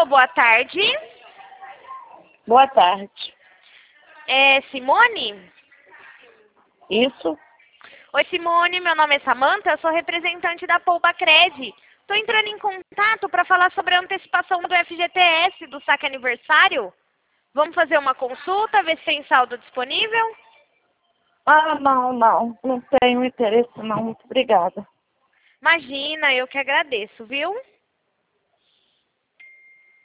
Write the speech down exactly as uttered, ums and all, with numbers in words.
Alô, boa tarde. Boa tarde. É Simone? Isso? Oi, Simone, meu nome é Samantha, eu sou representante da Poupa Cred. Estou entrando em contato para falar sobre a antecipação do F G T S, do saque aniversário. Vamos fazer uma consulta, ver se tem saldo disponível? Ah, não, não. Não tenho interesse, não. Muito obrigada. Imagina, eu que agradeço, viu?